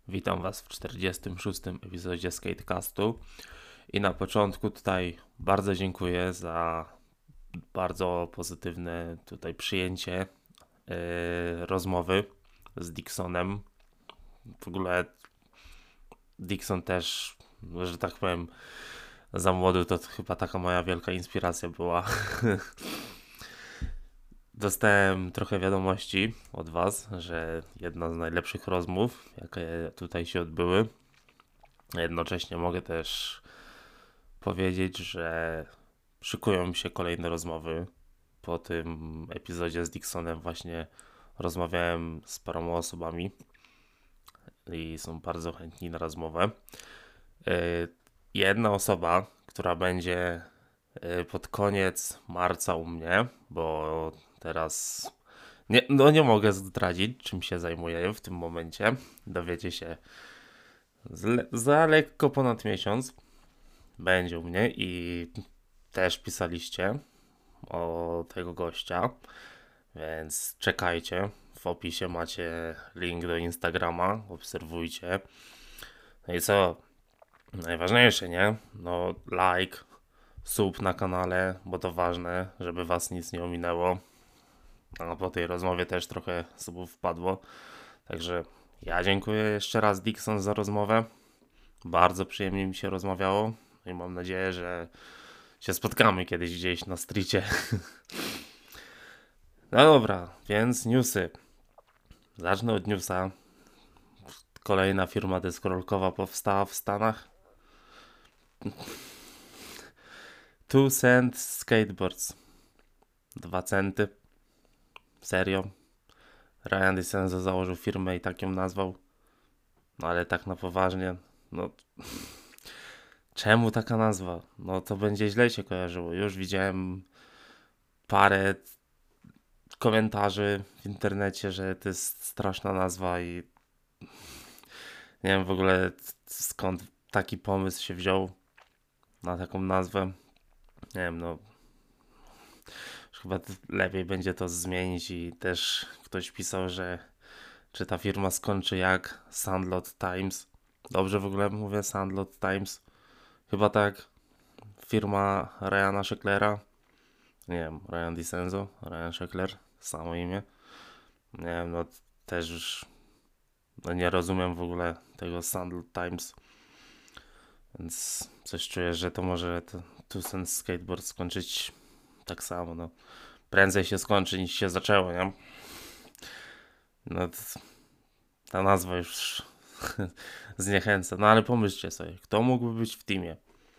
Witam Was w 46. epizodzie Skatecastu i na początku tutaj bardzo dziękuję za bardzo pozytywne tutaj przyjęcie rozmowy z Dixonem. W ogóle Dixon też, że tak powiem, za młody to chyba taka moja wielka inspiracja była. Dostałem trochę wiadomości od Was, że jedna z najlepszych rozmów, jakie tutaj się odbyły. Jednocześnie mogę też powiedzieć, że szykują mi się kolejne rozmowy. Po tym epizodzie z Dixonem właśnie rozmawiałem z paroma osobami i są bardzo chętni na rozmowę. Jedna osoba, która będzie pod koniec marca u mnie, bo teraz nie mogę zdradzić, czym się zajmuję w tym momencie. Dowiecie się za lekko ponad miesiąc. Będzie u mnie i też pisaliście o tego gościa, więc czekajcie. W opisie macie link do Instagrama, obserwujcie. No i co? Najważniejsze, nie? No like, sub na kanale, bo to ważne, żeby Was nic nie ominęło. A po tej rozmowie też trochę subów wpadło. Także ja dziękuję jeszcze raz Dixon za rozmowę. Bardzo przyjemnie mi się rozmawiało i mam nadzieję, że się spotkamy kiedyś gdzieś na streetie. No dobra, więc newsy. Zacznę od newsa. Kolejna firma deskorolkowa powstała w Stanach. 2 Cent Skateboards. 2 centy. Serio. Ryan DeCenzo założył firmę i tak ją nazwał. No ale tak na poważnie. No czemu taka nazwa? No to będzie źle się kojarzyło. Już widziałem parę komentarzy w internecie, że to jest straszna nazwa i nie wiem w ogóle skąd taki pomysł się wziął na taką nazwę. Nie wiem, no chyba lepiej będzie to zmienić i też ktoś pisał, że czy ta firma skończy jak Sandlot Times. Dobrze w ogóle mówię Sandlot Times? Chyba tak. Firma Ryana Shecklera. Nie wiem, Ryan DeCenzo, Ryan Sheckler, samo imię. Nie wiem, no też już nie rozumiem w ogóle tego Sandlot Times. Więc coś czuję, że to może Two Cent Skateboard skończyć tak samo, no. Prędzej się skończy niż się zaczęło, nie? No ta nazwa już zniechęca. No ale pomyślcie sobie, kto mógłby być w teamie?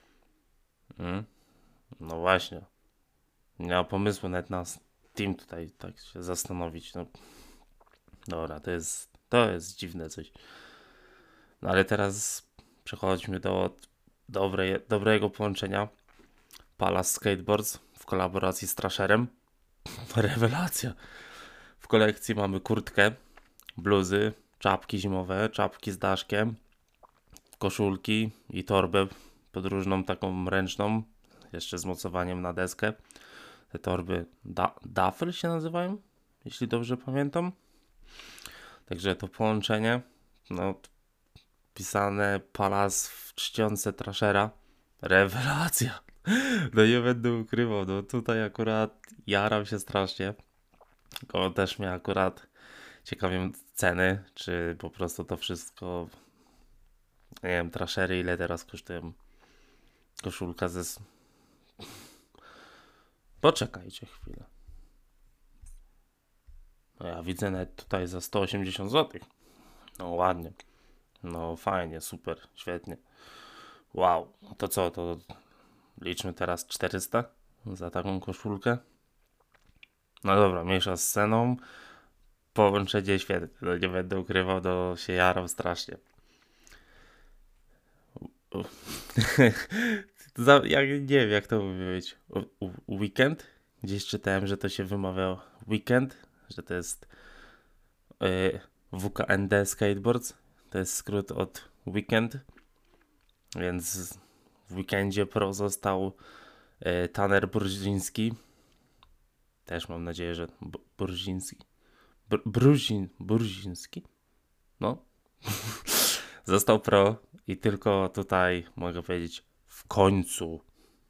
No właśnie. Nie ma pomysłu nawet na team tutaj tak się zastanowić. No dobra, to jest dziwne coś. No ale teraz przechodźmy do dobrego połączenia. Palace Skateboards w kolaboracji z Trasherem. Rewelacja. W kolekcji mamy kurtkę, bluzy, czapki zimowe, czapki z daszkiem, koszulki i torbę podróżną taką ręczną, jeszcze z mocowaniem na deskę. Te torby duffel się nazywają, jeśli dobrze pamiętam. Także to połączenie, no pisane Palace w czcionce Trashera. Rewelacja. No nie będę ukrywał, no tutaj akurat jaram się strasznie. Tylko też mnie akurat ciekawią ceny, czy po prostu to wszystko, nie wiem, Trashery ile teraz kosztują. Koszulka Poczekajcie chwilę. No ja widzę nawet tutaj za 180 zł. No ładnie. No fajnie, super, świetnie. Wow, to co, to liczmy teraz 400 za taką koszulkę. No dobra, mniejsza z ceną. Połączenie świetne, no nie będę ukrywał, to się jaram strasznie. Ja nie wiem jak to powiedzieć. Weekend? Gdzieś czytałem, że to się wymawiał weekend, że to jest WKND Skateboards. To jest skrót od weekend. Więc w weekendzie pro został Taner Burziński. Też mam nadzieję, że Burziński. Burziński? No. Został pro i tylko tutaj mogę powiedzieć w końcu,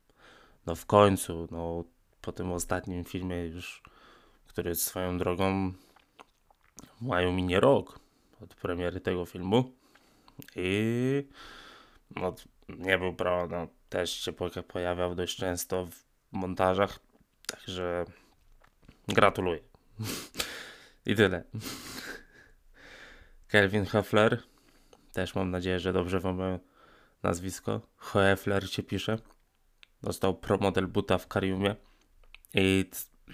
po tym ostatnim filmie już, który swoją drogą w maju minie rok od premiery tego filmu i no, nie był pro, no, też się pojawiał dość często w montażach, także gratuluję. I tyle. Kelvin Hoefler, też mam nadzieję, że dobrze wam nazwisko. Hoefler się pisze. Dostał pro model buta w Kariumie. I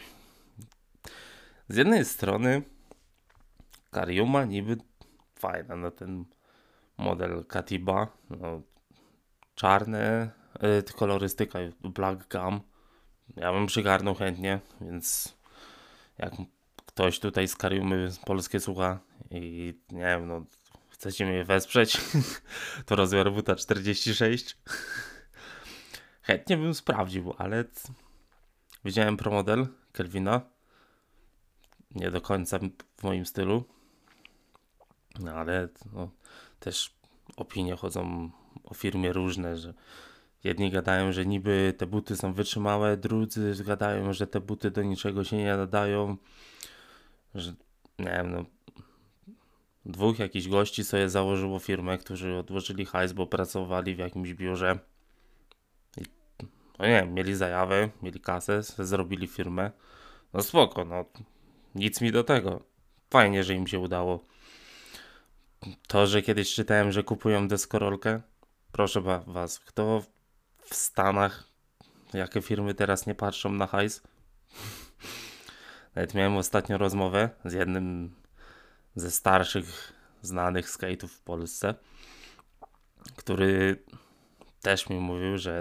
z jednej strony Kariuma niby fajna, no ten model Katiba, no, czarne, kolorystyka Black Gum. Ja bym przygarnął chętnie, więc jak ktoś tutaj z Kariumy polskie słucha i nie wiem, no chcecie mnie wesprzeć, to rozmiar buta 46. Chętnie bym sprawdził, ale widziałem promodel Kelvina. Nie do końca w moim stylu. No ale no, też opinie chodzą o firmie różne, że jedni gadają, że niby te buty są wytrzymałe, drudzy gadają, że te buty do niczego się nie nadają, że nie wiem, no dwóch jakichś gości sobie założyło firmę, którzy odłożyli hajs, bo pracowali w jakimś biurze i no nie wiem, mieli zajawę, mieli kasę, zrobili firmę, no spoko, no nic mi do tego, fajnie, że im się udało. To, że kiedyś czytałem, że kupują deskorolkę, proszę was, kto w Stanach, jakie firmy teraz nie patrzą na hajs? Nawet miałem ostatnio rozmowę z jednym ze starszych znanych skate'ów w Polsce, który też mi mówił, że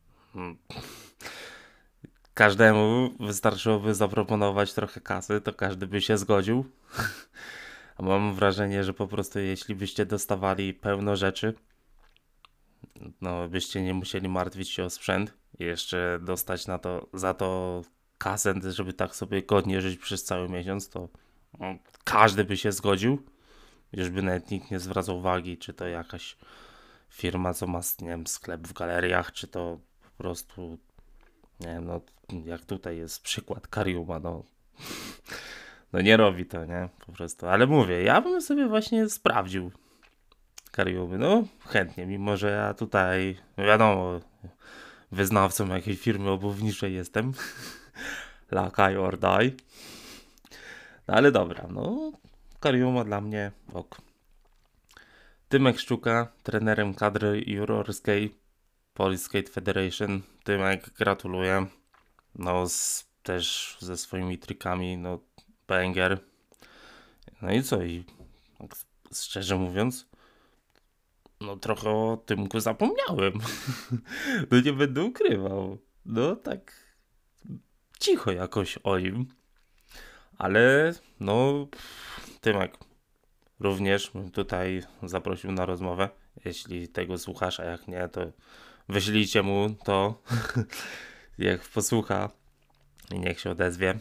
każdemu wystarczyłoby zaproponować trochę kasy, to każdy by się zgodził. A mam wrażenie, że po prostu jeśli byście dostawali pełno rzeczy, no byście nie musieli martwić się o sprzęt i jeszcze dostać za to kasę, żeby tak sobie godnie żyć przez cały miesiąc, to no, każdy by się zgodził. Już by nawet nikt nie zwracał uwagi, czy to jakaś firma, co ma, nie wiem, sklep w galeriach, czy to po prostu, nie wiem, no jak tutaj jest przykład Kariuma, no nie robi to, nie, po prostu, ale mówię, ja bym sobie właśnie sprawdził Kariumy, no chętnie, mimo że ja tutaj, wiadomo, wyznawcą jakiejś firmy obuwniczej jestem, Lakai or die, no ale dobra, no Kariuma dla mnie ok. Tymek Szczuka, trenerem kadry Jurorskiej Police Skate Federation. Tymek, gratuluję. No, też ze swoimi trikami, no, banger. No i co? I tak szczerze mówiąc, no trochę o Tymku zapomniałem. No nie będę ukrywał. No tak cicho jakoś o nim. Ale no, Tymek również bym tutaj zaprosił na rozmowę. Jeśli tego słuchasz, a jak nie, to wyślijcie mu to. Niech posłucha i niech się odezwie.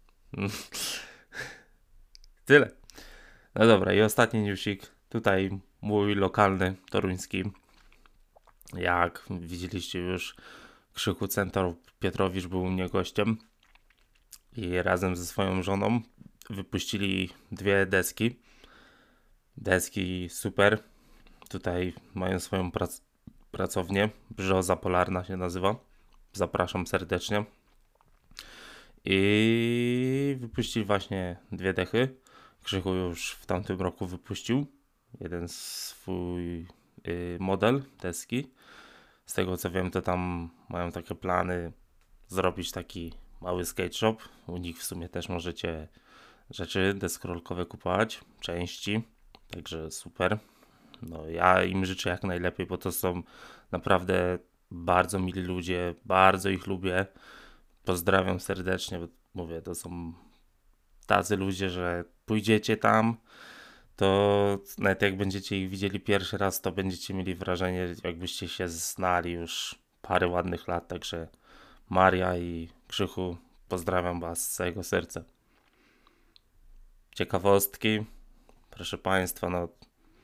Tyle. No dobra, i ostatni newsik. Tutaj mój lokalny, toruński. Jak widzieliście już, Krzychu Centaur Pietrowicz był u mnie gościem i razem ze swoją żoną wypuścili dwie deski. Deski super. Tutaj mają swoją pracownię. Brzoza Polarna się nazywa. Zapraszam serdecznie. I wypuścili właśnie dwie dechy. Krzychu już w tamtym roku wypuścił jeden swój model deski. Z tego co wiem, to tam mają takie plany zrobić taki mały skate shop. U nich w sumie też możecie rzeczy deskorolkowe kupować, części. Także super. No ja im życzę jak najlepiej, bo to są naprawdę bardzo mili ludzie, bardzo ich lubię. Pozdrawiam serdecznie, bo mówię, to są tacy ludzie, że pójdziecie tam, to nawet jak będziecie ich widzieli pierwszy raz, to będziecie mieli wrażenie, jakbyście się znali już parę ładnych lat. Także Maria i Krzychu, pozdrawiam was z całego serca. Ciekawostki, proszę państwa, no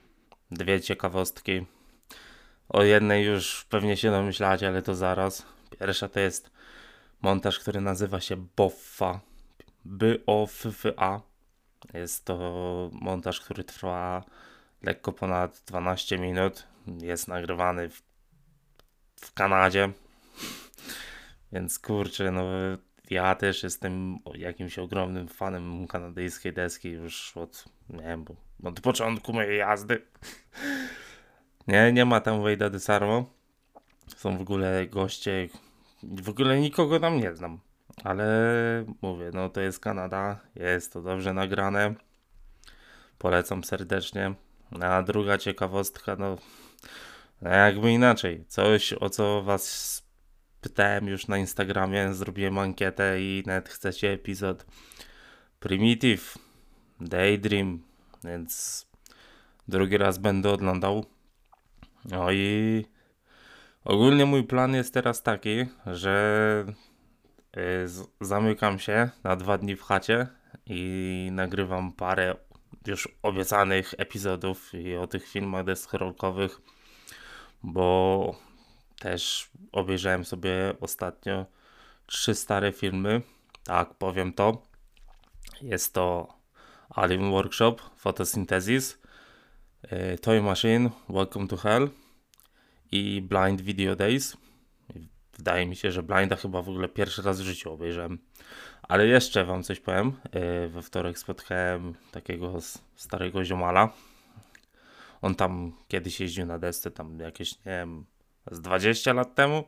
dwie ciekawostki. O jednej już pewnie się domyślacie, ale to zaraz. Pierwsza to jest montaż, który nazywa się BOFFA. B-O-F-F-A. Jest to montaż, który trwa lekko ponad 12 minut. Jest nagrywany w Kanadzie. Więc kurczę, no ja też jestem jakimś ogromnym fanem kanadyjskiej deski już od, nie wiem, od początku mojej jazdy. Nie ma tam Wade'a DeSarmo. Są w ogóle goście, w ogóle nikogo tam nie znam. Ale mówię, no to jest Kanada, jest to dobrze nagrane. Polecam serdecznie. A druga ciekawostka, no jakby inaczej. Coś, o co was pytałem już na Instagramie, zrobiłem ankietę i nawet chcecie epizod Primitive, Daydream, więc drugi raz będę oglądał. No i ogólnie mój plan jest teraz taki, że zamykam się na 2 dni w chacie i nagrywam parę już obiecanych epizodów i o tych filmach deskorolkowych, bo też obejrzałem sobie ostatnio 3 stare filmy, tak powiem to. Jest to Alien Workshop, Photosynthesis, Toy Machine, Welcome to Hell i Blind Video Days. Wydaje mi się, że Blinda chyba w ogóle pierwszy raz w życiu obejrzałem. Ale jeszcze wam coś powiem. We wtorek spotkałem takiego starego ziomala. On tam kiedyś jeździł na desce, tam jakieś, nie wiem, z 20 lat temu.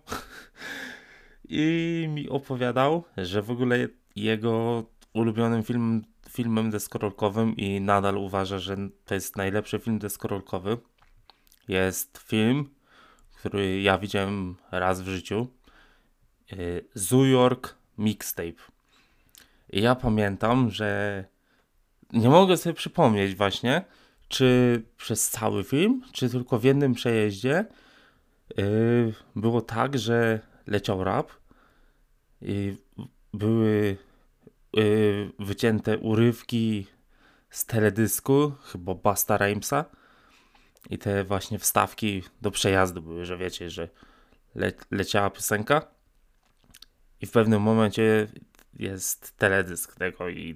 I mi opowiadał, że w ogóle jego ulubionym filmem deskorolkowym i nadal uważa, że to jest najlepszy film deskorolkowy, jest film, który ja widziałem raz w życiu. Zoo York Mixtape. I ja pamiętam, że nie mogę sobie przypomnieć właśnie, czy przez cały film, czy tylko w jednym przejeździe było tak, że leciał rap i były wycięte urywki z teledysku, chyba Busta Rhymesa, i te właśnie wstawki do przejazdu były, że wiecie, że leciała piosenka i w pewnym momencie jest teledysk tego i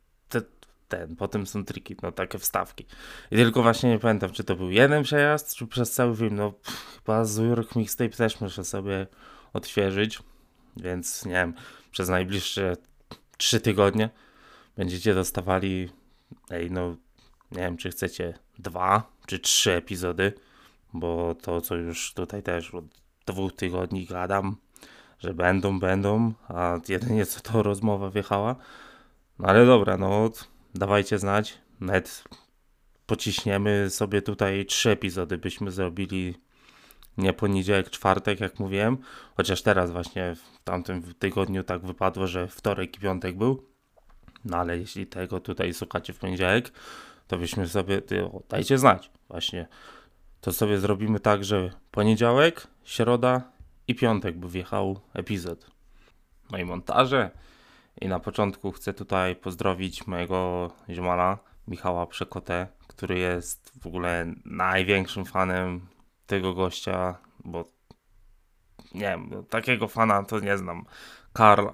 potem są triki, no takie wstawki. I tylko właśnie nie pamiętam, czy to był jeden przejazd, czy przez cały film. No chyba z York Mixtape też muszę sobie odświeżyć, więc nie wiem, przez najbliższe 3 tygodnie będziecie dostawali, no nie wiem, czy chcecie 2 czy 3 epizody, bo to, co już tutaj też od 2 tygodni gadam, że będą, a jedynie co to rozmowa wjechała. No ale dobra, no dawajcie znać, nawet pociśniemy sobie tutaj 3 epizody, byśmy zrobili nie poniedziałek, czwartek, jak mówiłem, chociaż teraz właśnie w tamtym tygodniu tak wypadło, że wtorek i piątek był, no ale jeśli tego tutaj słuchacie w poniedziałek, to byśmy sobie, dajcie znać właśnie, to sobie zrobimy tak, że poniedziałek, środa i piątek by wjechał epizod. No i montaże. I na początku chcę tutaj pozdrowić mojego ziomala Michała Przekotę, który jest w ogóle największym fanem tego gościa, bo nie wiem, takiego fana to nie znam. Carl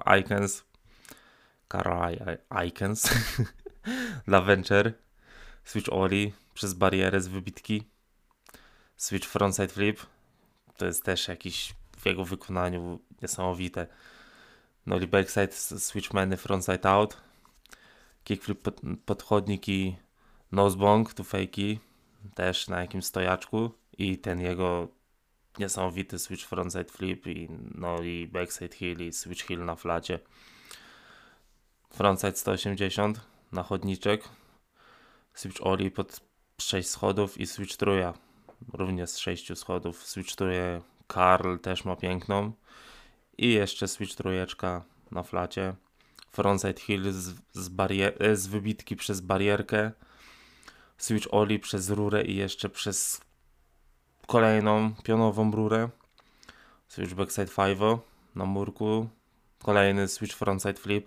Icahns dla Venture, Switch Oli przez barierę z wybitki, Switch Frontside Flip, to jest też jakiś w jego wykonaniu niesamowite. Nollie Backside, Switchmany, Frontside Out, Kickflip podchodnik i Nosebong, tu fakey, też na jakimś stojaczku i ten jego niesamowity Switch Frontside Flip i Nollie Backside Heel i Switch Heel na flacie. Frontside 180 na chodniczek, Switch Ollie pod 6 schodów i Switch Truja również z 6 schodów. Switch Truje Karl też ma piękną. I jeszcze switch trójeczka na flacie. Frontside Hill z wybitki przez barierkę. Switch Oli przez rurę i jeszcze przez kolejną pionową rurę. Switch Backside 5 na murku. Kolejny switch Frontside Flip.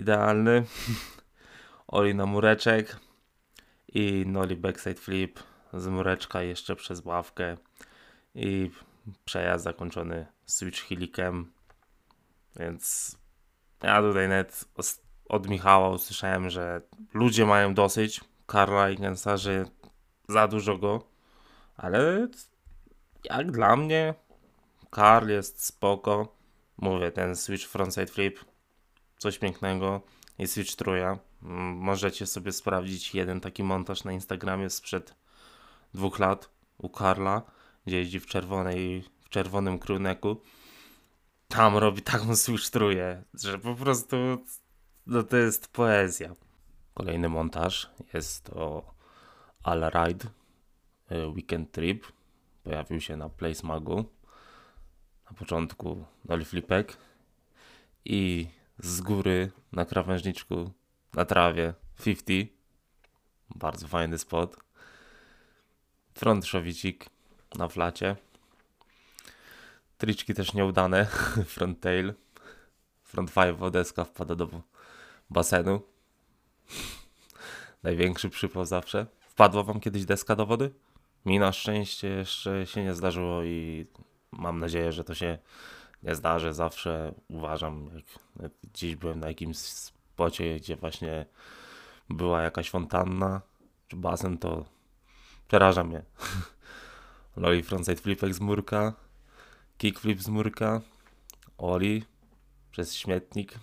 Idealny. Oli na mureczek. I Nollie Backside Flip z mureczka jeszcze przez ławkę i przejazd zakończony switch hillikiem, więc ja tutaj net od Michała usłyszałem, że ludzie mają dosyć Karla Ikensa, że za dużo go, ale jak dla mnie Karl jest spoko. Mówię, ten switch frontside flip, coś pięknego i switch trójka. Możecie sobie sprawdzić jeden taki montaż na Instagramie sprzed 2 lat u Karla, gdzie jeździ w czerwonym crewneku. Tam robi taką switch trójkę, że po prostu no to jest poezja. Kolejny montaż jest to All Ride Weekend Trip. Pojawił się na Place Magu. Na początku dolly flipek i z góry na krawężniczku na trawie 50. Bardzo fajny spot. Front szowicik na flacie. Triczki też nieudane. Front tail. Front 5 deska wpada do basenu. Największy przypał zawsze. Wpadła wam kiedyś deska do wody? Mi na szczęście jeszcze się nie zdarzyło i mam nadzieję, że to się nie zdarzy. Zawsze uważam, jak gdzieś byłem na jakimś spocie, gdzie właśnie była jakaś fontanna czy basen, to przeraża mnie. Ollie frontside flipek z murka, kickflip z murka, ollie przez śmietnik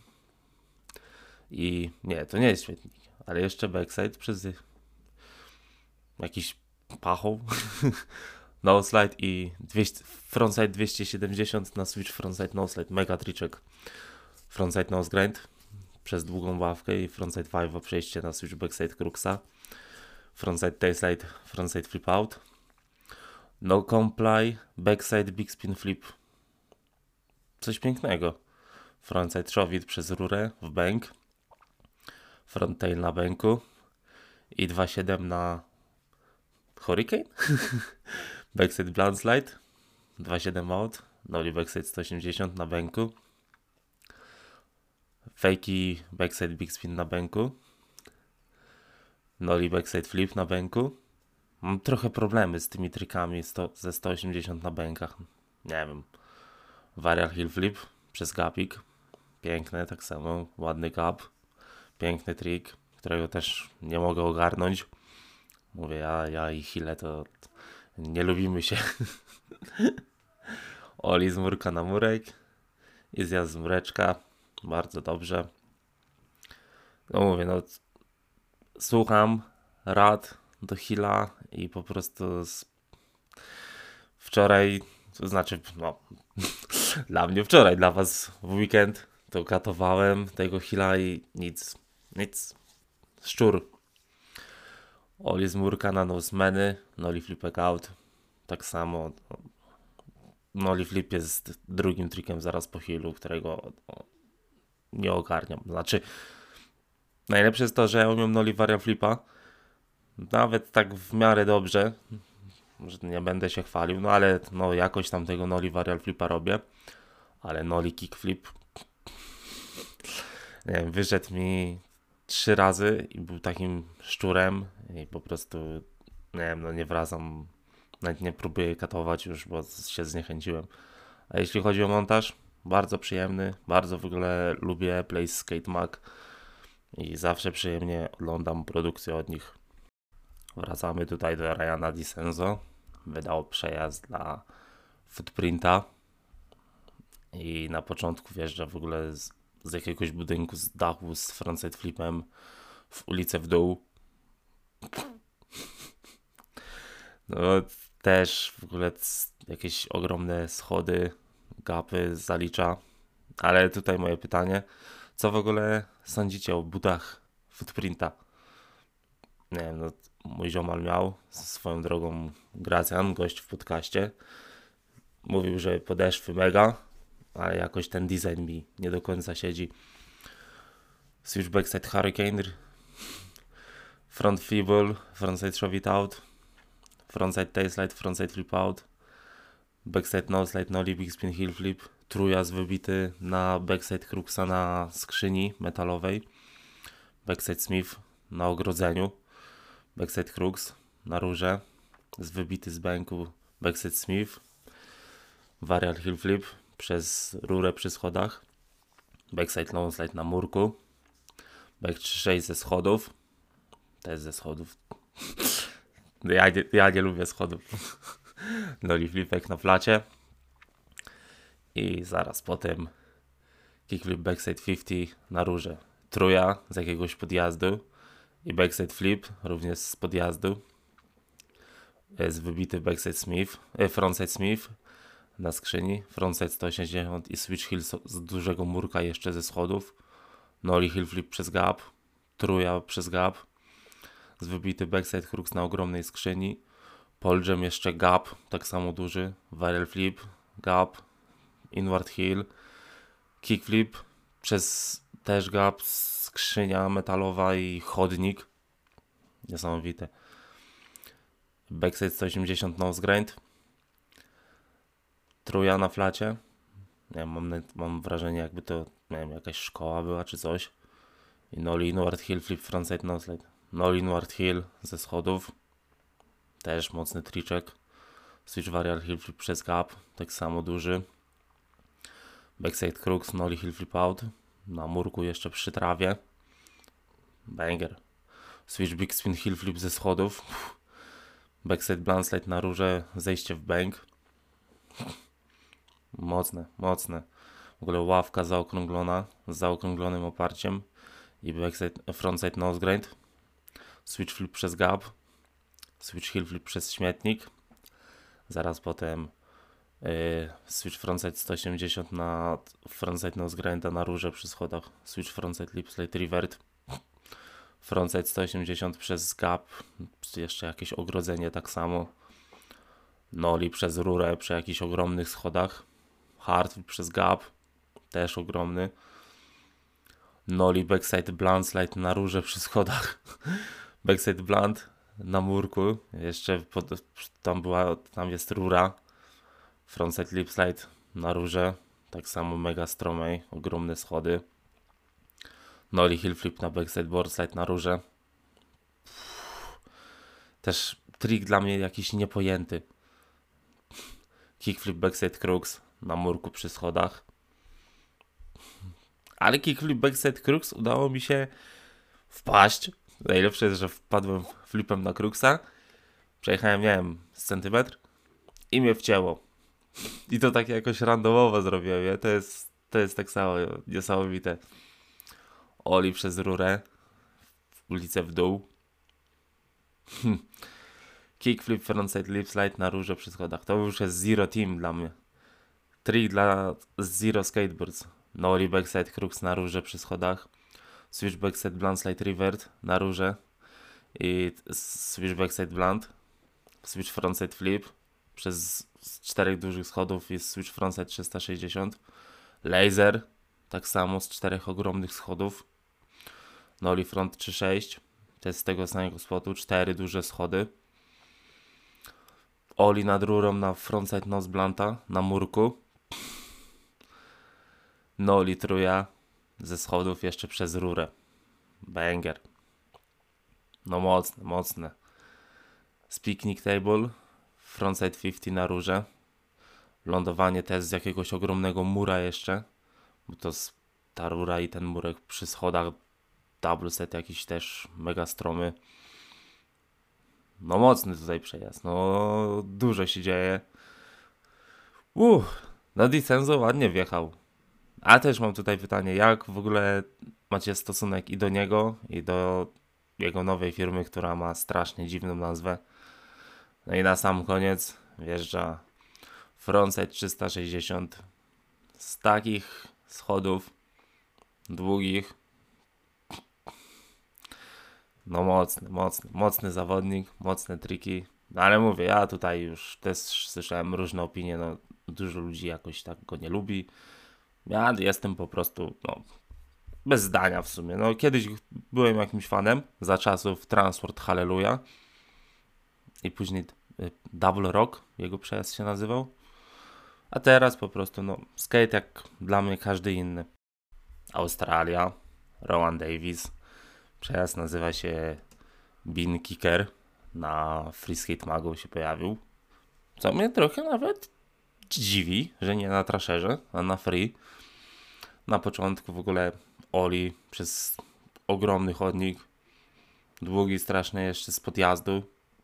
i nie, to nie jest śmietnik, ale jeszcze backside przez jakiś pachoł. No slide i frontside 270 na switch frontside no slide, mega triczek. Frontside nose grind przez długą ławkę i frontside 5 przejście na switch backside cruxa. Frontside tailslide, frontside flip out. No comply, backside big spin flip. Coś pięknego. Frontside shove przez rurę w bank. Front tail na banku. I 2.7 na hurricane. Backside blunt slide. 2.7 out. Nollie backside 180 na banku. Fakey backside big spin na banku. Nollie backside flip na banku. Mam trochę problemy z tymi trikami ze 180 na bankach. Nie wiem. Varial hill flip przez gapik. Piękne, tak samo. Ładny gap. Piękny trik, którego też nie mogę ogarnąć. Mówię, ja i Hile to nie lubimy się. Oli z murka na murek. I zjazd z mureczka. Bardzo dobrze. No mówię, no słucham rad do Hila i po prostu wczoraj, to znaczy no dla mnie wczoraj, dla was w weekend to katowałem tego Hila i nic. Szczur. Oli z murka na nosemeny, nollie flipek out. Tak samo. Nollie flip jest drugim trikiem zaraz po Hilu, którego nie ogarniam. Znaczy, najlepsze jest to, że ja umiem nollie varial flipa. Nawet tak w miarę dobrze. Że nie będę się chwalił, no ale no jakoś tam tego nollie varial flipa robię. Ale nollie kickflip, nie wiem, wyszedł mi 3 razy i był takim szczurem i po prostu, nie wiem, no nie wracam, nawet nie próbuję katować już, bo się zniechęciłem. A jeśli chodzi o montaż, bardzo przyjemny, bardzo w ogóle lubię Place Skate Mag i zawsze przyjemnie oglądam produkcję od nich. Wracamy tutaj do Ryana Dicenzo. Wydał przejazd dla Footprinta i na początku wjeżdża w ogóle z jakiegoś budynku, z dachu, z frontside flipem w ulicę w dół. No też w ogóle jakieś ogromne schody, gapy zalicza. Ale tutaj moje pytanie, co w ogóle sądzicie o butach Footprinta? Nie wiem, no mój ziomal miał swoją drogą Gracjan, gość w podcaście. Mówił, że podeszwy mega, ale jakoś ten design mi nie do końca siedzi. Switch backside hurricane, front feeble, frontside shove it out, frontside tailslide, frontside flip out, backside noslide, nollie big spin heel flip, trójazd wybity na backside cruxa na skrzyni metalowej, backside smith na ogrodzeniu, backside crux na rurze, z wybity z banku backside Smith, varial heel flip przez rurę przy schodach, backside long slide na murku, back 3-6 ze schodów, też ze schodów, ja nie lubię schodów, nollie flipek na flacie i zaraz potem kickflip backside 50 na rurze, truja z jakiegoś podjazdu i backside flip również z podjazdu, jest wybity backside Smith, frontside Smith na skrzyni, frontside 180 i switch heel z dużego murka jeszcze ze schodów, nollie heel flip przez gap, truja przez gap, z wybity backside crux na ogromnej skrzyni, pole jam jeszcze gap, tak samo duży, varial flip, gap, inward heel, kickflip przez też gap, skrzynia metalowa i chodnik, niesamowite, backside 180 nose grind, truja na flacie, nie wiem, mam wrażenie jakby to, nie wiem, jakaś szkoła była czy coś, i nollie inward heel flip frontside nose slide, nollie inward heel ze schodów, też mocny triczek, switch varial heel flip przez gap, tak samo duży, backside crux, nollie heel flip out, na murku jeszcze przy trawie, banger, switch big spin heel flip ze schodów, backside blunt slide na rurze, zejście w bank, mocne, w ogóle ławka zaokrąglona, z zaokrąglonym oparciem i backside, frontside nose grind, switch flip przez gap, switch heel flip przez śmietnik, zaraz potem switch frontside 180 na frontside nose grinda na rurze przy schodach, switch frontside lip slide revert, frontside 180 przez gap, jeszcze jakieś ogrodzenie tak samo, nollie przez rurę przy jakichś ogromnych schodach, hard przez gap, też ogromny, nollie backside blunt slide na rurze przy schodach, backside blunt na murku, jeszcze tam jest rura, frontside lip slide na rurze, tak samo mega stromej, ogromne schody, nollie heel flip na backside board slide na rurze, też trik dla mnie jakiś niepojęty, kickflip backside crux na murku przy schodach, ale kickflip backside crux udało mi się wpaść. Najlepsze jest, że wpadłem flipem na cruxa, przejechałem, nie wiem, z centymetr i mnie wcięło. I to tak jakoś randomowo zrobiłem, nie? To jest tak samo niesamowite. Ollie przez rurę, w ulicę w dół. Kickflip frontside lip slide na rurze przy schodach. To już jest zero team dla mnie. Trick dla zero skateboards. Nollie backside crux na rurze przy schodach. Switch backside blunt slide revert na rurze. I switch backside blunt. Switch frontside flip. Przez 4 dużych schodów jest switch frontside 360. Laser. Tak samo z 4 ogromnych schodów. Nollie front 3.6. To jest z tego samego spotu. 4 duże schody. Ollie nad rurą na frontside nose blunta na murku. Nollie truja ze schodów jeszcze przez rurę. Banger. No mocne. Z picnic table. Frontside 50 na rurze. Lądowanie też z jakiegoś ogromnego mura jeszcze. Bo to ta rura i ten murek przy schodach. Double set jakiś też mega stromy. No mocny tutaj przejazd. No dużo się dzieje. No Dicenzo ładnie wjechał. A też mam tutaj pytanie, jak w ogóle macie stosunek i do niego, i do jego nowej firmy, która ma strasznie dziwną nazwę. No i na sam koniec wjeżdża frontside 360 z takich schodów długich. No mocny zawodnik, mocne triki. No ale mówię, ja tutaj już też słyszałem różne opinie, no dużo ludzi jakoś tak go nie lubi. Ja jestem po prostu, no, bez zdania w sumie. No, kiedyś byłem jakimś fanem za czasów Transport Hallelujah i później Double Rock, jego przejazd się nazywał. A teraz po prostu, no, skate jak dla mnie każdy inny. Australia, Rowan Davis. Przejazd nazywa się Bean Kicker. na Free Skate Magu się pojawił. Co mnie trochę nawet dziwi, że nie na trasherze, a na free. Na początku w ogóle Oli przez ogromny chodnik, długi strasznie jeszcze z podjazdu.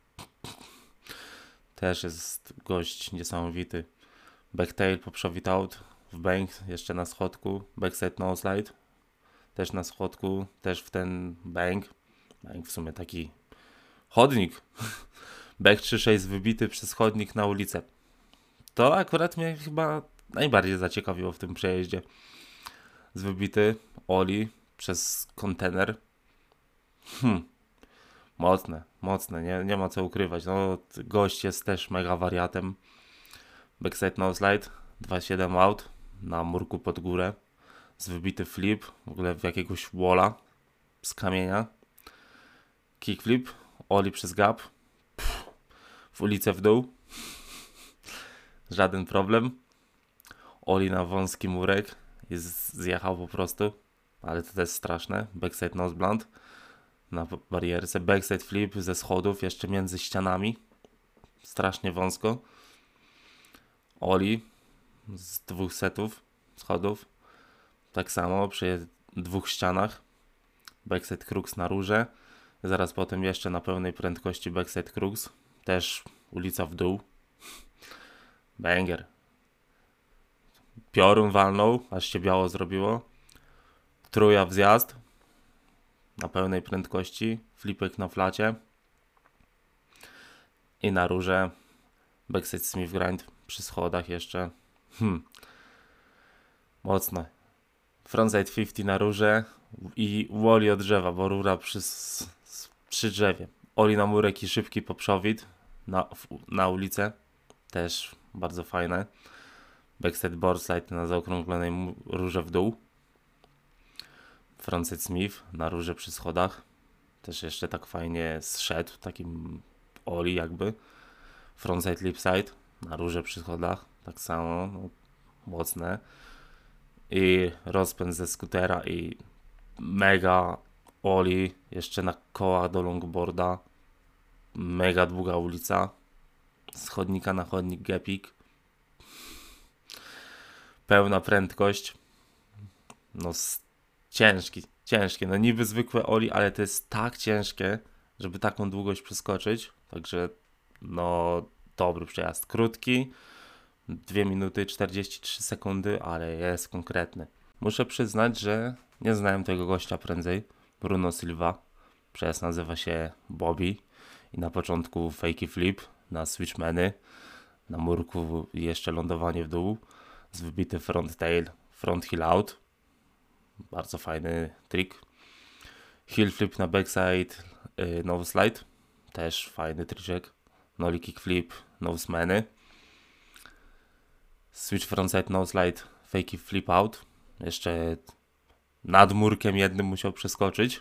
Też jest gość niesamowity. Backtail, poprzowit out, w bank, jeszcze na schodku, backside no slide, też na schodku, też w ten bank. Bank w sumie taki chodnik. Back 3.6 wybity przez chodnik na ulicę. To akurat mnie chyba najbardziej zaciekawiło w tym przejeździe. Z wybity Oli przez kontener. Mocne, nie ma co ukrywać. No, gość jest też mega wariatem. Backside no slide, 2.7 out, na murku pod górę. Z wybity flip, w ogóle w jakiegoś walla z kamienia. Kickflip, Oli przez gap. W ulicę w dół. Żaden problem. Oli na wąski murek i zjechał po prostu. Ale to też straszne. Backside nose blunt na barierce. Backside flip ze schodów, jeszcze między ścianami. Strasznie wąsko. Oli z 2 setów schodów. Tak samo przy 2 ścianach. Backside crux na rurze. Zaraz potem jeszcze na pełnej prędkości backside crux. Też ulica w dół. Banger. Piorun walnął, aż się biało zrobiło. Truja w zjazd. Na pełnej prędkości. Flipek na flacie. I na rurze backside Smith grind przy schodach jeszcze. Mocno. Frontside 50 na rurze i Wally od drzewa, bo rura przy drzewie. Oli na murek i szybki poprzowid na ulicę. Też bardzo fajne. Backside board slide na zaokrąglonej rurze w dół. Frontside Smith na rurze przy schodach. Też jeszcze tak fajnie zszedł, takim Oli jakby. Frontside lipside na rurze przy schodach. Tak samo, no, mocne. I rozpęd ze skutera i mega Oli jeszcze na kołach do longboarda. Mega długa ulica. Z chodnika na chodnik gapik. Pełna prędkość. No ciężkie. No niby zwykłe Oli, ale to jest tak ciężkie, żeby taką długość przeskoczyć. Także no dobry przejazd. Krótki. 2 minuty 43 sekundy, ale jest konkretny. Muszę przyznać, że nie znałem tego gościa prędzej. Bruno Silva. Przejazd nazywa się Bobby. I na początku fakey flip na switchmany. Na murku jeszcze lądowanie w dół. Z wybity front tail, front heel out. Bardzo fajny trik. Heel flip na backside, nose slide. Też fajny triczek. Nollie kick flip, nose many. Switch frontside nose slide, fakey flip out. Jeszcze nad murkiem jednym musiał przeskoczyć.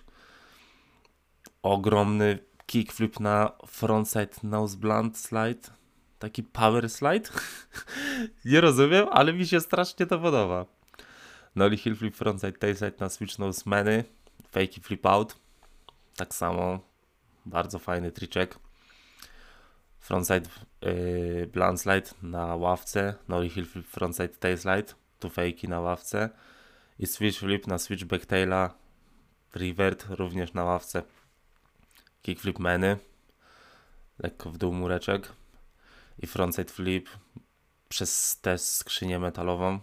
Ogromny kickflip na frontside nose blunt slide. Taki power slide. Nie rozumiem, ale mi się strasznie to podoba. Nollie heel flip frontside tailslide na switch nose many. Fakey flip out. Tak samo. Bardzo fajny triczek. Frontside blunt slide na ławce. Nollie heel flip frontside tailslide. Tu fakey na ławce. I switch flip na switch backtaila. Revert również na ławce. Kickflip many. Lekko w dół mureczek. I frontside flip przez tę skrzynię metalową.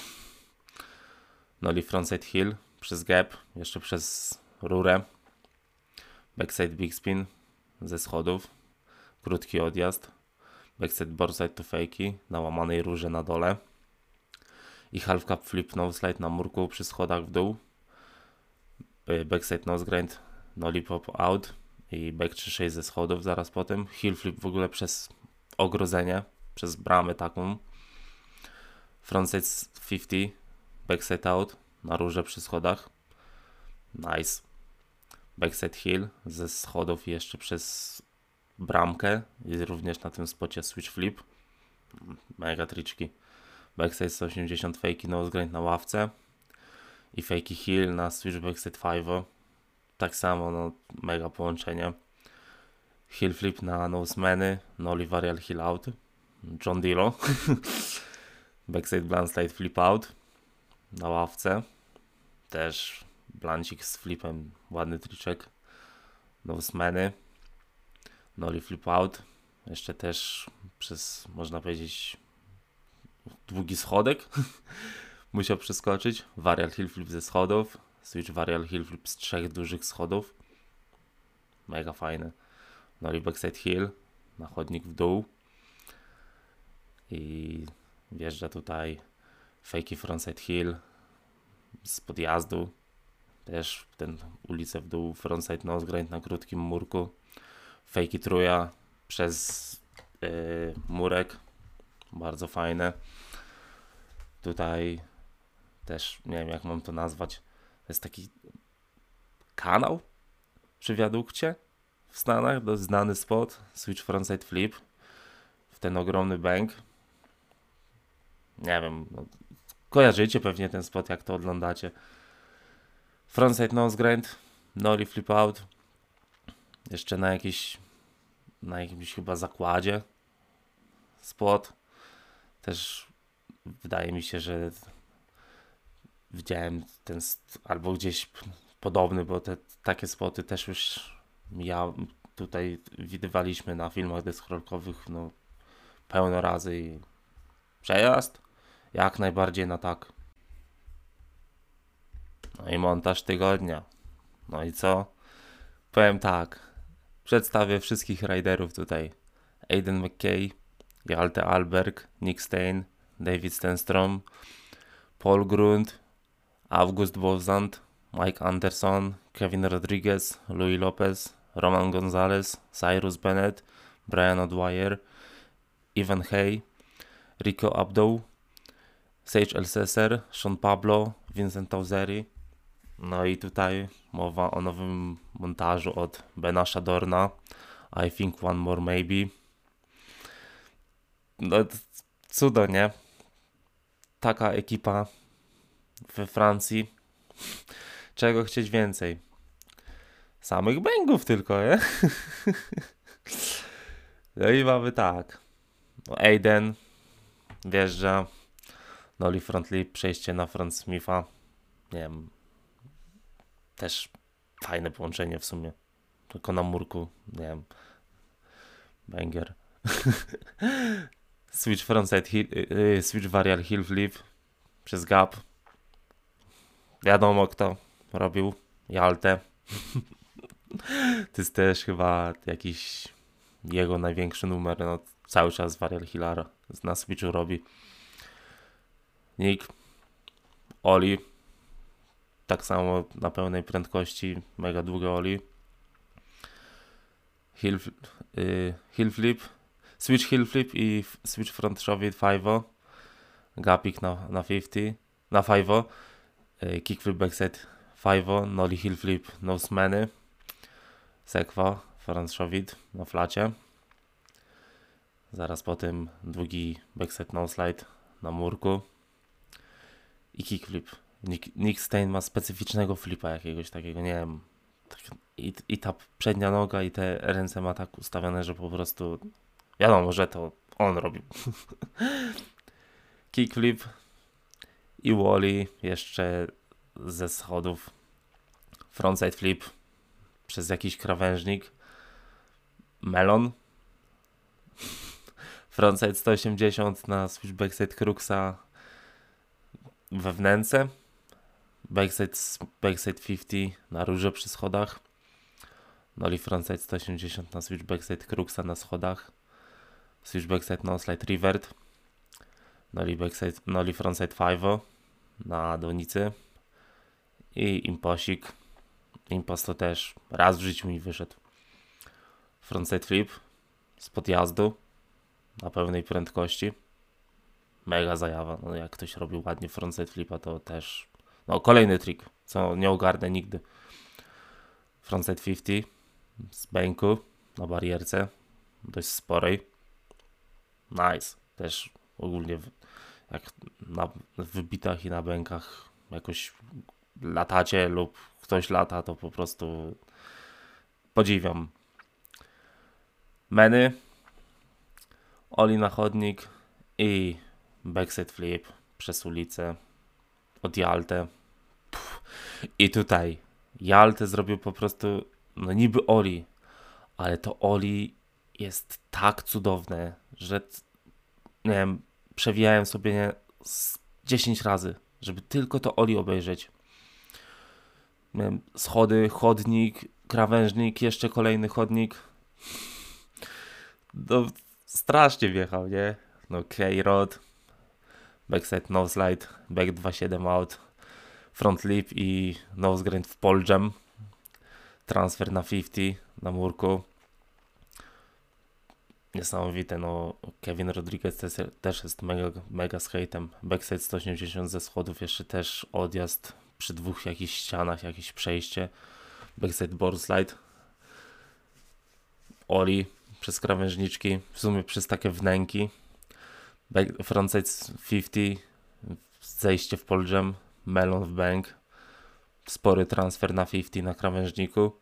Nollie frontside heel przez gap, jeszcze przez rurę. Backside big spin ze schodów. Krótki odjazd. Backside boardside to fakey na łamanej rurze na dole. I half cap flip nose slide na murku przy schodach w dół. Backside nose grind, nollie pop out i back 3.6 ze schodów zaraz potem. Heel flip w ogóle przez ogrodzenie, przez bramę taką. Frontside 50, backside out na rurze przy schodach. Nice. Backside heel ze schodów i jeszcze przez bramkę i również na tym spocie switch flip. Mega triczki. Backside 180 fakey nose grind na ławce i fakey heel na switch backside 5. Tak samo, no mega połączenie. Heel flip na nosemany, nollie varial heel out, John Dillo. Backside blunt slide flip out na ławce. Też blancik z flipem, ładny triczek. Nosemany, nollie flip out. Jeszcze też przez, można powiedzieć, długi schodek musiał przeskoczyć. Varial heel flip ze schodów. Switch varial heel flip z 3 dużych schodów. Mega fajne. Nollie backside heel na chodnik w dół. I wjeżdża tutaj fakey frontside heel z podjazdu. Też ten ulicę w dół, frontside nose grind na krótkim murku. Fakey truja przez murek. Bardzo fajne. Tutaj też nie wiem jak mam to nazwać. To jest taki kanał przy wiadukcie w Stanach, dość znany spot. Switch frontside flip w ten ogromny bank. Nie wiem, no, kojarzycie pewnie ten spot jak to oglądacie. Frontside nose grind, nollie flip out. Jeszcze na jakimś chyba zakładzie spot. Też wydaje mi się, że widziałem ten albo gdzieś podobny, bo takie spoty też już tutaj widywaliśmy na filmach deskorolkowych no pełno razy i przejazd jak najbardziej na tak. No i montaż tygodnia. No i co? Powiem tak. Przedstawię wszystkich riderów tutaj. Aiden McKay, Hjalte Alberg, Nick Stein, David Stenstrom, Paul Grund, August Bozant, Mike Anderson, Kevin Rodriguez, Louis Lopez, Roman Gonzalez, Cyrus Bennett, Brian O'Dwyer, Ivan Hay, Rico Abdow, Sage Elsesser, Sean Pablo, Vincent Tauzeri. No i tutaj mowa o nowym montażu od Bena Shadorna, I think one more maybe. No cudo, nie? Taka ekipa we Francji. Czego chcieć więcej? Samych bangów tylko, nie? No i mamy tak. No Aiden wjeżdża. Nollie front lip, przejście na front Smitha. Nie wiem. Też fajne połączenie w sumie. Tylko na murku, nie wiem. Banger. Switch frontside heel, switch varial heel flip przez gap. Wiadomo kto robił. Hjalte. To jest też chyba jakiś jego największy numer. No, cały czas varial healara na switchu robi. Nick. Oli. Tak samo na pełnej prędkości. Mega długie Oli. Heel flip. Switch heel flip i switch front shove 5-0. Gapik na 50. Na 5-0. Kickflip backside 5-0. Nollie heel flip nosemany. Sekwa front shove na flacie. Zaraz po tym długi backside no slide na murku. I kickflip. Nick Stein ma specyficznego flipa jakiegoś takiego, nie wiem. I ta przednia noga i te ręce ma tak ustawione, że po prostu wiadomo, że to on robił. Kickflip i Wally jeszcze ze schodów. Frontside flip przez jakiś krawężnik. Melon. Frontside 180 na switch backside Cruxa we wnęce. Backside 50 na róże przy schodach. Nollie frontside 180 na switch backside Cruxa na schodach. Switch backside no slide revert. Nollie frontside 5-0 na donicy. I imposik. Impos to też raz w życiu mi wyszedł. Frontside flip z podjazdu na pełnej prędkości. Mega zajawa. No, jak ktoś robił ładnie frontside flipa, to też no kolejny trik, co nie ogarnę nigdy. Frontside 50 z bęku na barierce dość sporej. Nice. Też ogólnie jak na wybitach i na bękach jakoś latacie lub ktoś lata, to po prostu podziwiam. Meny, Oli na chodnik i backside flip przez ulicę od Jaltę. I tutaj Jaltę zrobił po prostu, no niby Oli, ale to Oli jest tak cudowne, że nie wiem, przewijałem sobie z 10 razy, żeby tylko to Oli obejrzeć. Nie wiem, schody, chodnik, krawężnik, jeszcze kolejny chodnik. No, strasznie wjechał, nie? No, K-Rod, backside nose slide, back 2.7 out, front lip i nose grind w pole jam. Transfer na 50 na murku. Niesamowite, no Kevin Rodriguez też jest mega z hejtem. Backside 180 ze schodów, jeszcze też odjazd przy dwóch jakichś ścianach, jakieś przejście. Backside board slide. Oli przez krawężniczki, w sumie przez takie wnęki. Frontside 50, zejście w pole jam, melon w bank. Spory transfer na 50 na krawężniku.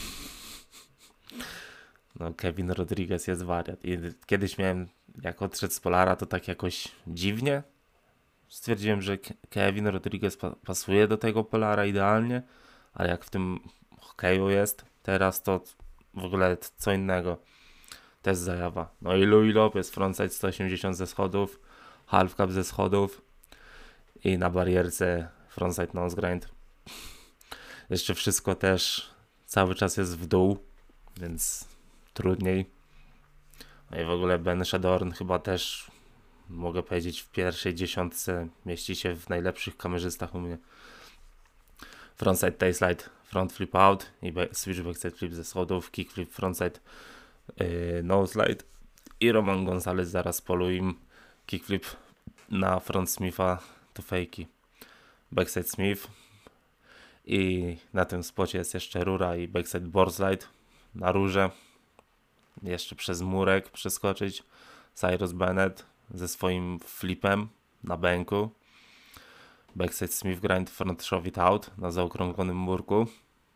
No, Kevin Rodriguez jest wariat. I kiedyś miałem, jak odszedł z Polara, to tak jakoś dziwnie. Stwierdziłem, że Kevin Rodriguez pasuje do tego Polara idealnie, ale jak w tym hokeju jest teraz, to w ogóle co innego. Też zajawa. No i Louis Lopez, frontside 180 ze schodów, half cap ze schodów i na barierce frontside nose grind. Jeszcze wszystko też cały czas jest w dół, więc trudniej. No i w ogóle Ben Shadorn chyba też, mogę powiedzieć, w pierwszej dziesiątce mieści się w najlepszych kamerzystach u mnie. Frontside tail slide, front flip out i switch backside flip ze schodów, kickflip frontside no slide i Roman Gonzalez zaraz polu im kickflip na front Smitha to fakey. Backside Smith i na tym spocie jest jeszcze rura i backside board slide na rurze. Jeszcze przez murek przeskoczyć. Cyrus Bennett ze swoim flipem na bęku. Backside Smith grind front shove it out na zaokrąglonym murku.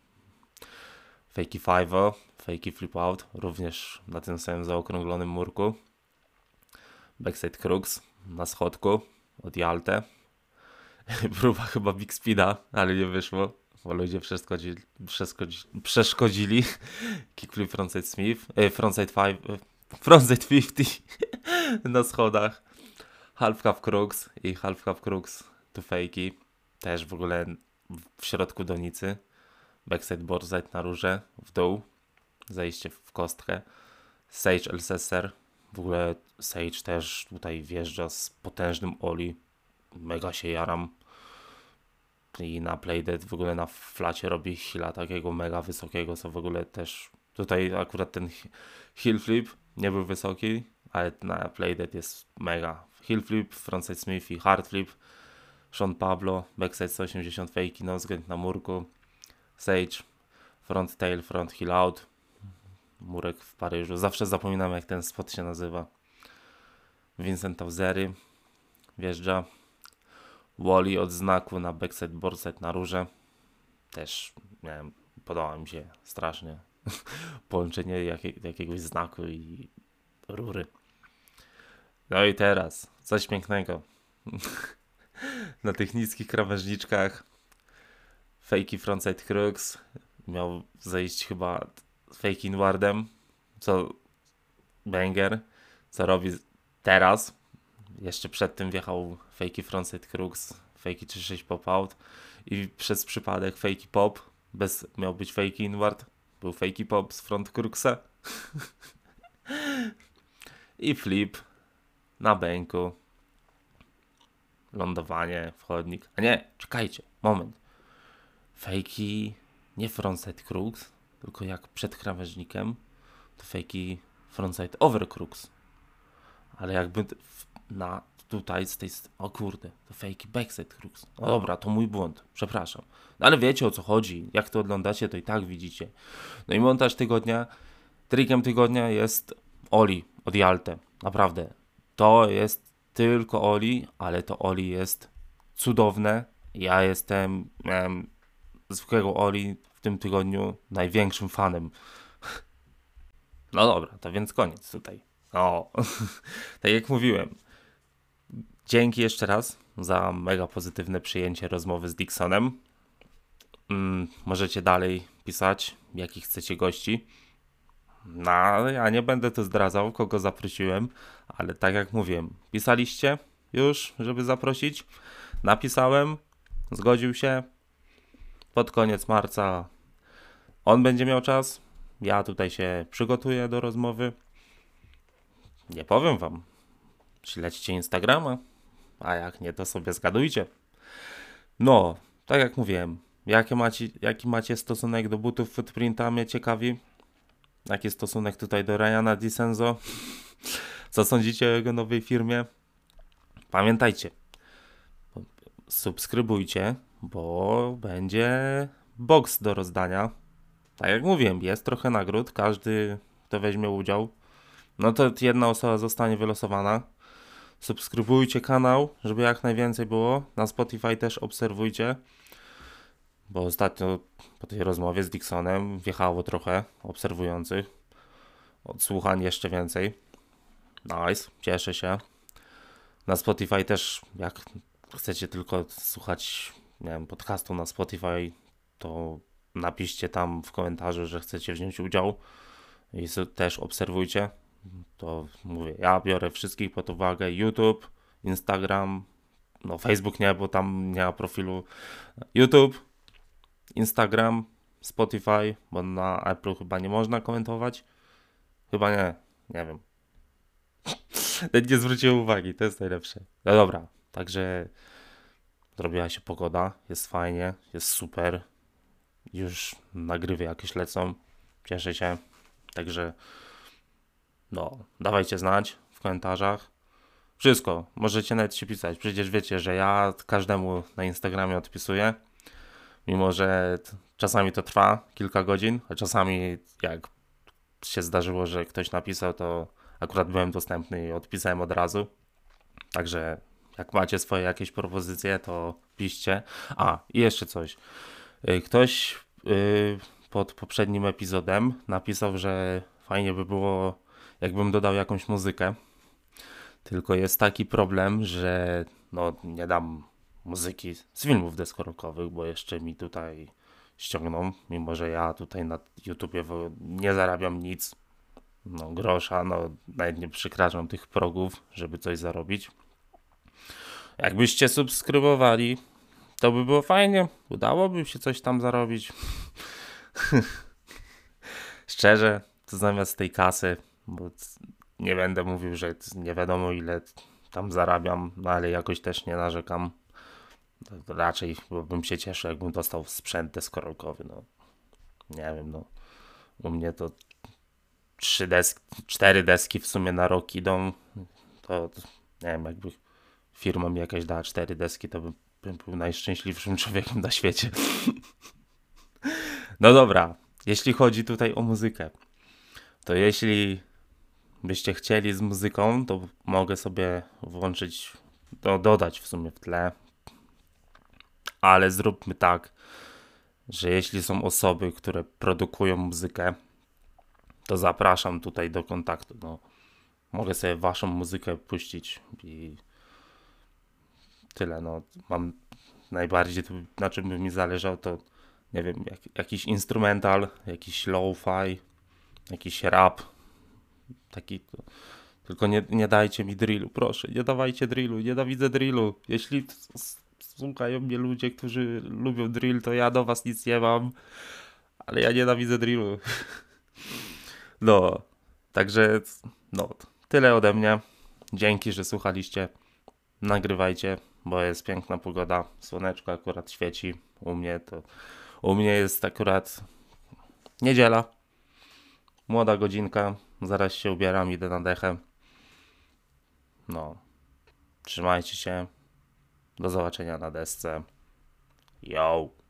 Fakey 5-0, fakey flip out również na tym samym zaokrąglonym murku. Backside crux na schodku od Jaltę. Próba chyba big speeda, ale nie wyszło, bo ludzie przeszkodzili. Kickflip frontside Smith, frontside 50 na schodach. Half cap crux i half cap crux to fakey. Też w ogóle w środku donicy. Backside board slide na rurze, w dół. Zejście w kostkę. Sage Elsesser. W ogóle Sage też tutaj wjeżdża z potężnym Oli. Mega się jaram. I na playdead w ogóle na flacie robi heala takiego mega wysokiego, co w ogóle też tutaj akurat ten heel flip nie był wysoki, ale na playdead jest mega. Heel flip, frontside Smith i hard flip. Sean Pablo, backside 180 fakey nosegrind na murku. Sage, front tail, front heel out. Murek w Paryżu. Zawsze zapominam, jak ten spot się nazywa. Vincent Tauzery wjeżdża. Wally od znaku na backside boardside na rurze. Też podoba mi się strasznie połączenie jakiegoś znaku i rury. No i teraz coś pięknego. Na tych niskich krawężniczkach fakey frontside crux miał zejść chyba fake inwardem, co banger, co robi teraz. Jeszcze przed tym wjechał fakey frontside crux, fakey 3.6 pop out i przez przypadek fakey pop, miał być fakey inward, był fakey pop z front cruxa i flip na bęku, lądowanie, wchodnik, a nie, czekajcie, moment, fakey nie frontside crux, tylko jak przed krawężnikiem to fakey frontside over crux, ale jakby tutaj z tej o kurde, to fakey backside crux. No dobra, to mój błąd, przepraszam. No ale wiecie, o co chodzi. Jak to oglądacie, to i tak widzicie. No i montaż tygodnia, trickiem tygodnia jest Oli od Jaltę. Naprawdę. To jest tylko Oli, ale to Oli jest cudowne. Ja miałem zwykłego Oli w tym tygodniu największym fanem. No dobra, to więc koniec tutaj. O, tak jak mówiłem, dzięki jeszcze raz za mega pozytywne przyjęcie rozmowy z Dixonem. Możecie dalej pisać, jakich chcecie gości. No, ja nie będę tu zdradzał, kogo zaprosiłem, ale tak jak mówiłem, pisaliście już, żeby zaprosić. Napisałem, zgodził się. Pod koniec marca on będzie miał czas. Ja tutaj się przygotuję do rozmowy. Nie powiem wam, śledźcie Instagrama, a jak nie, to sobie zgadujcie. No, tak jak mówiłem, jaki macie stosunek do butów Footprinta, mnie ciekawi. Jaki stosunek tutaj do Ryana DiCenzo? Co sądzicie o jego nowej firmie? Pamiętajcie, subskrybujcie, bo będzie box do rozdania. Tak jak mówiłem, jest trochę nagród, każdy kto weźmie udział, no to jedna osoba zostanie wylosowana. Subskrybujcie kanał, żeby jak najwięcej było. Na Spotify też obserwujcie, bo ostatnio po tej rozmowie z Dixonem wjechało trochę obserwujących. Odsłuchań jeszcze więcej. Nice, cieszę się. Na Spotify też, jak chcecie tylko słuchać, nie wiem, podcastu na Spotify, to napiszcie tam w komentarzu, że chcecie wziąć udział i też obserwujcie. To mówię, ja biorę wszystkich pod uwagę. YouTube, Instagram, no Facebook nie, bo tam nie ma profilu. YouTube, Instagram, Spotify, bo na Apple chyba nie można komentować. Chyba nie, nie wiem. Nie zwróciłem uwagi, to jest najlepsze. No dobra, także zrobiła się pogoda, jest fajnie, jest super. Już nagrywy jakieś lecą, cieszę się. Także no, dawajcie znać w komentarzach. Wszystko, możecie nawet się pisać. Przecież wiecie, że ja każdemu na Instagramie odpisuję. Mimo, że czasami to trwa kilka godzin, a czasami jak się zdarzyło, że ktoś napisał, to akurat byłem dostępny i odpisałem od razu. Także jak macie swoje jakieś propozycje, to piszcie. A, i jeszcze coś. Ktoś pod poprzednim epizodem napisał, że fajnie by było, jakbym dodał jakąś muzykę. Tylko jest taki problem, że no nie dam muzyki z filmów deskorolkowych, bo jeszcze mi tutaj ściągną, mimo że ja tutaj na YouTubie nie zarabiam nic, no grosza, no nawet nie przekraczam tych progów, żeby coś zarobić. Jakbyście subskrybowali, to by było fajnie, udałoby się coś tam zarobić. Szczerze, to zamiast tej kasy, bo nie będę mówił, że nie wiadomo ile tam zarabiam, no ale jakoś też nie narzekam. To raczej bym się cieszył, jakbym dostał sprzęt deskorolkowy, no. Nie wiem, no. U mnie to 4 deski w sumie na rok idą. To nie wiem, jakby firma mi jakaś dała 4 deski, to bym był najszczęśliwszym człowiekiem na świecie. No dobra, jeśli chodzi tutaj o muzykę, to jeśli byście chcieli z muzyką, to mogę sobie włączyć, dodać w sumie w tle, ale zróbmy tak, że jeśli są osoby, które produkują muzykę, to zapraszam tutaj do kontaktu. No, mogę sobie waszą muzykę puścić i tyle. No, mam najbardziej, na czym by mi zależało, to nie wiem, jakiś instrumental, jakiś lo-fi, jakiś rap, taki. Tylko nie dajcie mi drillu, proszę, nie dawajcie drillu, nienawidzę drillu. Jeśli słuchają mnie ludzie, którzy lubią drill, to ja do was nic nie mam, ale ja nienawidzę drillu. No, także no, tyle ode mnie. Dzięki, że słuchaliście. Nagrywajcie, bo jest piękna pogoda. Słoneczko akurat świeci. U mnie jest akurat niedziela. Młoda godzinka. Zaraz się ubieram, idę na dechę. No, trzymajcie się. Do zobaczenia na desce. Yo!